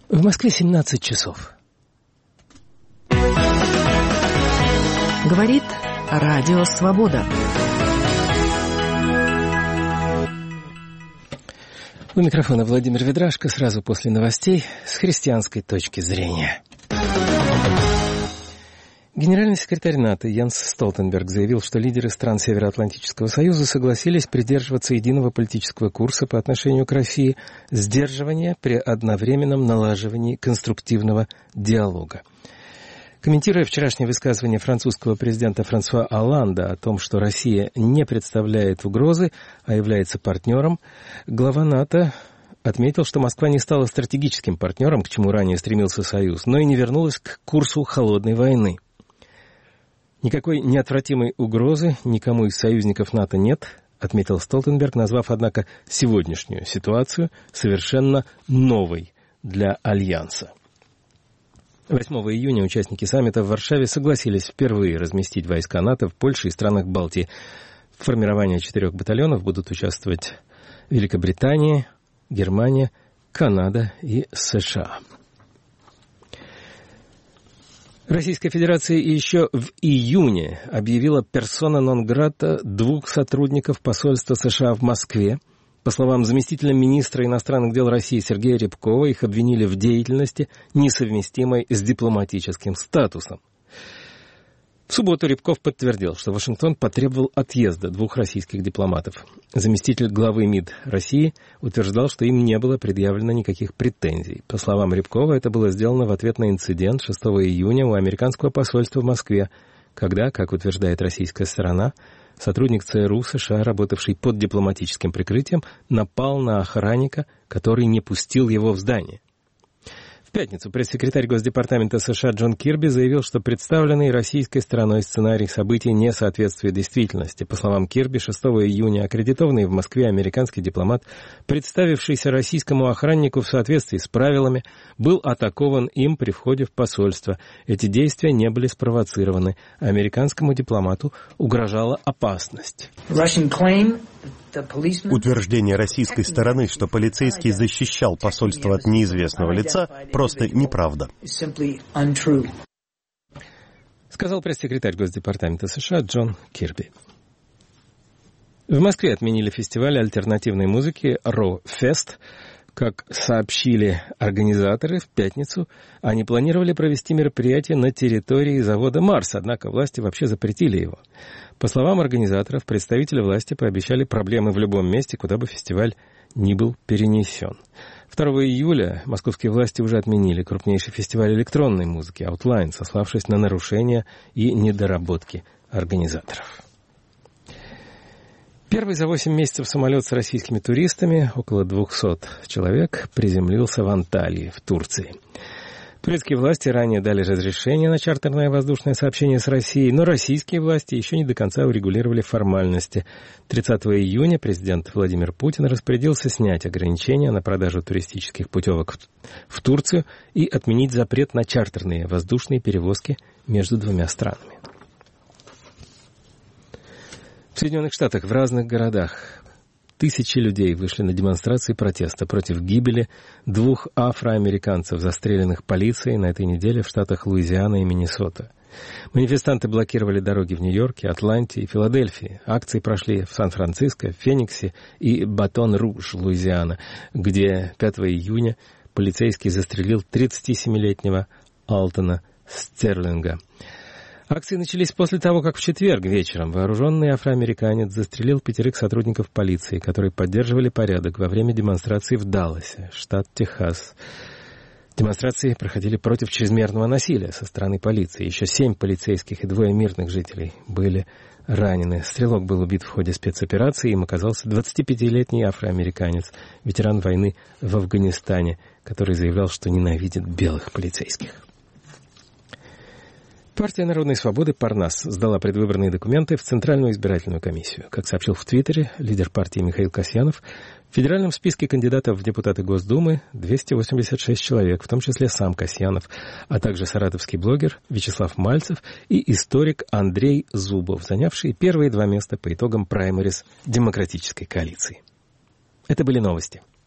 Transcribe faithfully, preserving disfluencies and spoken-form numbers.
В Москве семнадцать часов. Говорит Радио Свобода. У микрофона Владимир Ведрашко. Сразу после новостей с христианской точки зрения. Генеральный секретарь НАТО Йенс Столтенберг заявил, что лидеры стран Североатлантического союза согласились придерживаться единого политического курса по отношению к России, сдерживания при одновременном налаживании конструктивного диалога. Комментируя вчерашнее высказывание французского президента Франсуа Олланда о том, что Россия не представляет угрозы, а является партнером, глава НАТО отметил, что Москва не стала стратегическим партнером, к чему ранее стремился Союз, но и не вернулась к курсу холодной войны. Никакой неотвратимой угрозы никому из союзников НАТО нет, отметил Столтенберг, назвав, однако, сегодняшнюю ситуацию совершенно новой для Альянса. восьмого июня участники саммита в Варшаве согласились впервые разместить войска НАТО в Польше и странах Балтии. В формировании четырех батальонов будут участвовать Великобритания, Германия, Канада и США. Российская Федерация еще в июне объявила персона нон-грата двух сотрудников посольства США в Москве. По словам заместителя министра иностранных дел России Сергея Рябкова, их обвинили в деятельности, несовместимой с дипломатическим статусом. В субботу Рябков подтвердил, что Вашингтон потребовал отъезда двух российских дипломатов. Заместитель главы МИД России утверждал, что им не было предъявлено никаких претензий. По словам Рябкова, это было сделано в ответ на инцидент шестого июня у американского посольства в Москве, когда, как утверждает российская сторона, сотрудник ЦРУ США, работавший под дипломатическим прикрытием, напал на охранника, который не пустил его в здание. В пятницу пресс-секретарь Госдепартамента США Джон Кирби заявил, что представленный российской стороной сценарий событий не соответствует действительности. По словам Кирби, шестого июня аккредитованный в Москве американский дипломат, представившийся российскому охраннику в соответствии с правилами, был атакован им при входе в посольство. Эти действия не были спровоцированы. Американскому дипломату угрожала опасность. Утверждение российской стороны, что полицейский защищал посольство от неизвестного лица, просто неправда. Сказал пресс-секретарь Госдепартамента США Джон Кирби. В Москве отменили фестиваль альтернативной музыки «Ро-Фест». Как сообщили организаторы в пятницу, они планировали провести мероприятие на территории завода «Марс», однако власти вообще запретили его. По словам организаторов, представители власти пообещали проблемы в любом месте, куда бы фестиваль ни был перенесен. второго июля московские власти уже отменили крупнейший фестиваль электронной музыки «Outline», сославшись на нарушения и недоработки организаторов. Первый за восемь месяцев самолет с российскими туристами, около двухсот человек, приземлился в Анталии, в Турции. Турецкие власти ранее дали разрешение на чартерное воздушное сообщение с Россией, но российские власти еще не до конца урегулировали формальности. тридцатого июня президент Владимир Путин распорядился снять ограничения на продажу туристических путевок в Турцию и отменить запрет на чартерные воздушные перевозки между двумя странами. В Соединенных Штатах в разных городах тысячи людей вышли на демонстрации протеста против гибели двух афроамериканцев, застреленных полицией на этой неделе в штатах Луизиана и Миннесота. Манифестанты блокировали дороги в Нью-Йорке, Атланте и Филадельфии. Акции прошли в Сан-Франциско, Фениксе и Батон-Руж, Луизиана, где пятого июня полицейский застрелил тридцатисемилетнего Алтона Стерлинга. Акции начались после того, как в четверг вечером вооруженный афроамериканец застрелил пятерых сотрудников полиции, которые поддерживали порядок во время демонстрации в Далласе, штат Техас. Демонстрации проходили против чрезмерного насилия со стороны полиции. Еще семь полицейских и двое мирных жителей были ранены. Стрелок был убит в ходе спецоперации, им оказался двадцатипятилетний афроамериканец, ветеран войны в Афганистане, который заявлял, что ненавидит белых полицейских. Партия народной свободы «Парнас» сдала предвыборные документы в Центральную избирательную комиссию. Как сообщил в Твиттере лидер партии Михаил Касьянов, в федеральном списке кандидатов в депутаты Госдумы двести восемьдесят шесть человек, в том числе сам Касьянов, а также саратовский блогер Вячеслав Мальцев и историк Андрей Зубов, занявшие первые два места по итогам праймериз демократической коалиции. Это были новости.